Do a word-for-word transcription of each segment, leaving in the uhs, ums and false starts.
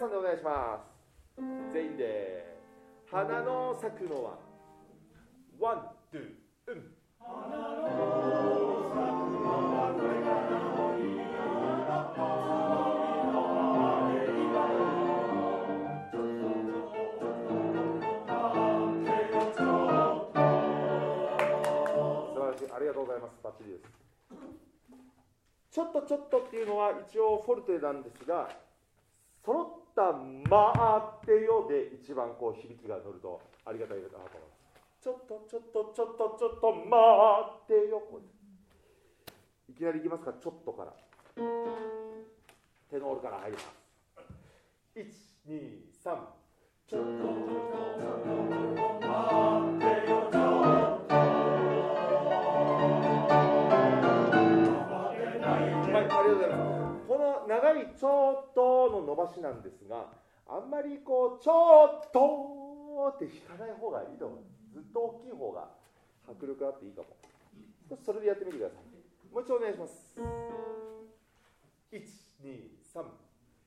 さんでお願いします。全員で花の咲くのはワン、ツー、うん。花の咲くのはこれからのいい素晴らしい、ありがとうございます。バッチリです。ちょっとちょっとっていうのは一応フォルテなんですが、揃った「まってよ」で一番こう響きが乗るとありがたいかなと思います。ちょっとちょっとちょっとちょっと待ってよ。こういきなりいきますか。ちょっとからテノールから入ります。いち、に、さん。ちょっとちょっとちょっと待ってよ。ちょっとはい、ありがとうございます。この長いちょっとの伸ばしなんですが、あんまりこうちょっとって弾かない方がいいと思います。ずっと大きい方が迫力あっていいかも。少しそれでやってみてください。もう一度お願いします。いち、に、さん。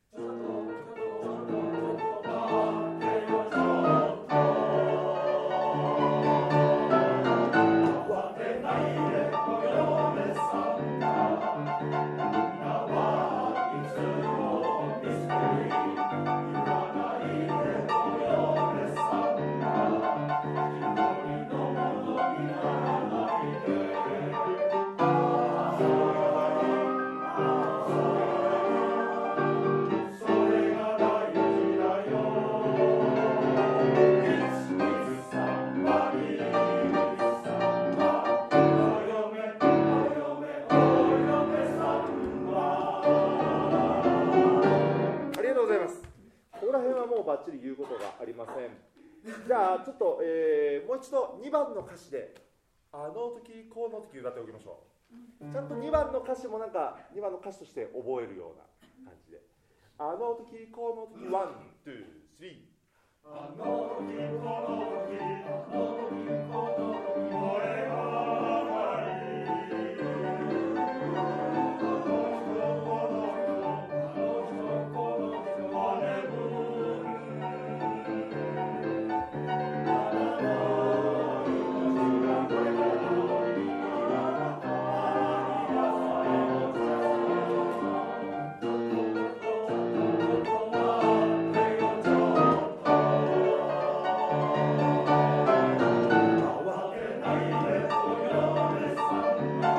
バッチリ言うことがありません。じゃあちょっと、えー、もう一度にばんの歌詞であの時この時歌っておきましょう。ちゃんとにばんの歌詞もなんかにばんの歌詞として覚えるような感じで、あの時この時ワン、ツー、スリー。あの時この時あの時この時これが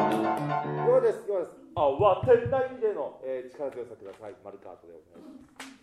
慌てないでの、えー、力強さください。マルカートでお願いします。